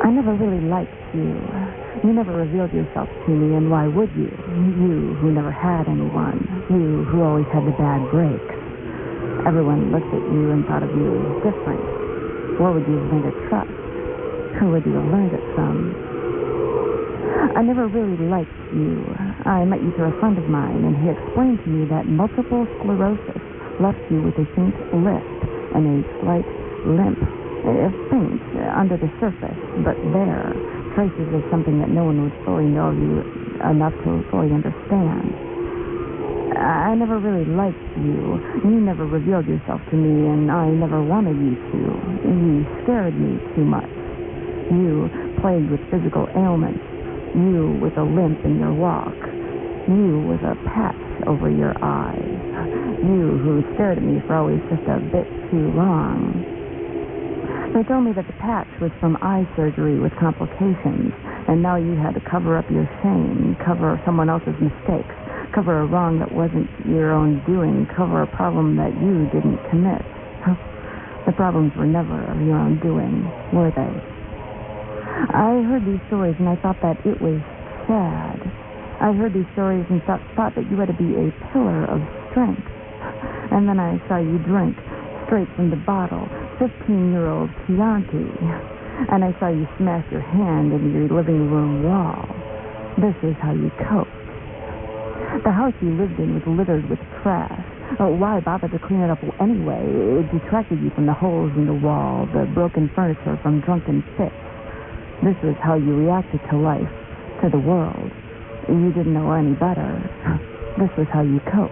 I never really liked you. You never revealed yourself to me, and why would you? You who never had anyone. You who always had the bad breaks. Everyone looked at you and thought of you as different. Where would you have learned to trust? Who would you have learned it from? I never really liked you. I met you through a friend of mine, and he explained to me that multiple sclerosis left you with a faint lisp and a slight limp. Faint under the surface, but there, traces of something that no one would fully know you enough to fully understand. I never really liked you. You never revealed yourself to me, and I never wanted you to. You scared me too much. You plagued with physical ailments. You with a limp in your walk. You with a patch over your eye. You who stared at me for always just a bit too long. They told me that the patch was from eye surgery with complications, and now you had to cover up your shame, cover someone else's mistakes, cover a wrong that wasn't your own doing, cover a problem that you didn't commit. The problems were never of your own doing, were they? I heard these stories, and I thought that it was sad. I heard these stories and thought that you had to be a pillar of strength. And then I saw you drink straight from the bottle, 15-year-old Chianti. And I saw you smash your hand into your living room wall. This is how you coped. The house you lived in was littered with trash. Why bother to clean it up anyway? It detracted you from the holes in the wall, the broken furniture from drunken fits. This was how you reacted to life, to the world. You didn't know any better. This was how you coped.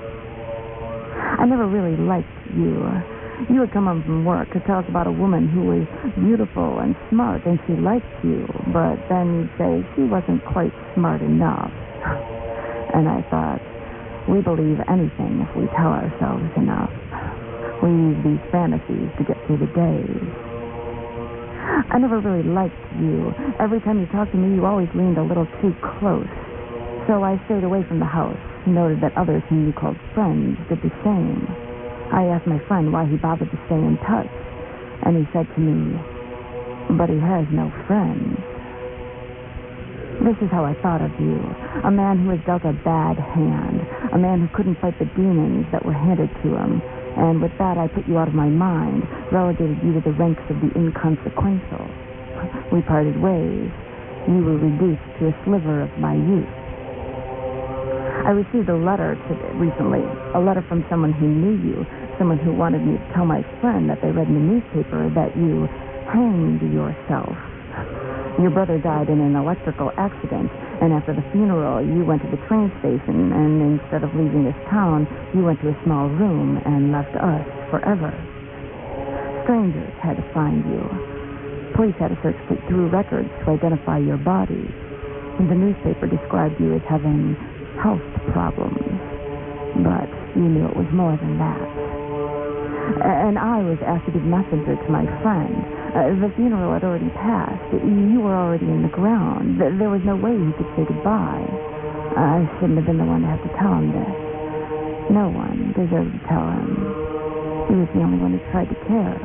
I never really liked you. You would come home from work to tell us about a woman who was beautiful and smart, and she liked you, but then you'd say she wasn't quite smart enough. And I thought, we believe anything if we tell ourselves enough. We use these fantasies to get through the days. I never really liked you. Every time you talked to me, you always leaned a little too close. So I stayed away from the house, noted that others whom you called friends did the same. I asked my friend why he bothered to stay in touch, and he said to me, but he has no friends. This is how I thought of you, a man who was dealt a bad hand, a man who couldn't fight the demons that were handed to him, and with that I put you out of my mind, relegated you to the ranks of the inconsequential. We parted ways. You were reduced to a sliver of my youth. I received a letter recently, a letter from someone who knew you, someone who wanted me to tell my friend that they read in the newspaper that you hanged yourself. Your brother died in an electrical accident, and after the funeral, you went to the train station, and instead of leaving this town, you went to a small room and left us forever. Strangers had to find you. Police had to search through records to identify your body. And the newspaper described you as having health problems, but you knew it was more than that. And I was asked to be the messenger to my friend. The funeral had already passed. You were already in the ground. There was no way he could say goodbye. I shouldn't have been the one to have to tell him this. No one deserved to tell him. He was the only one who tried to care.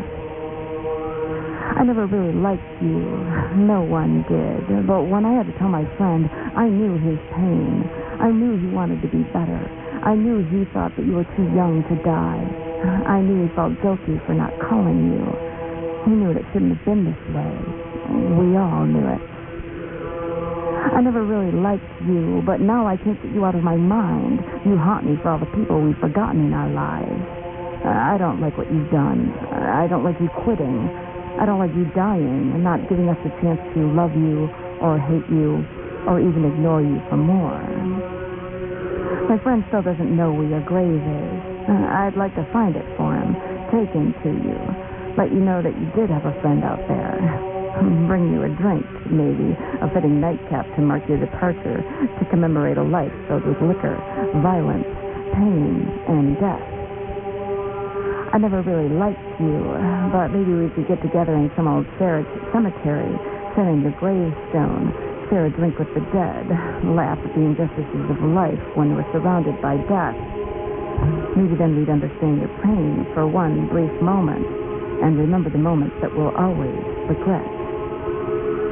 I never really liked you. No one did. But when I had to tell my friend, I knew his pain. I knew he wanted to be better. I knew he thought that you were too young to die. I knew he felt guilty for not calling you. He knew it shouldn't have been this way. We all knew it. I never really liked you, but now I can't get you out of my mind. You haunt me for all the people we've forgotten in our lives. I don't like what you've done. I don't like you quitting. I don't like you dying and not giving us a chance to love you or hate you or even ignore you for more. My friend still doesn't know where your grave is. I'd like to find it for him, take him to you, let you know that you did have a friend out there. Bring you a drink, maybe, a fitting nightcap to mark your departure, to commemorate a life filled with liquor, violence, pain, and death. I never really liked you, but maybe we could get together in some old cemetery, sit in the gravestone, share a drink with the dead, laugh at the injustices of life when we're surrounded by death. Maybe then we'd understand your pain for one brief moment and remember the moments that we'll always regret.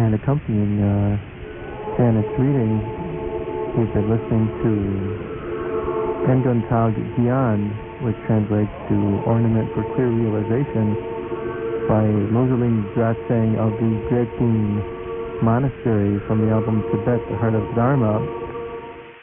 And accompanying Janet's reading, we've been listening to Engun Tag Gyan, which translates to Ornament for Clear Realization, by Moseling Dratsang of the Dredpun Monastery from the album Tibet, the Heart of Dharma.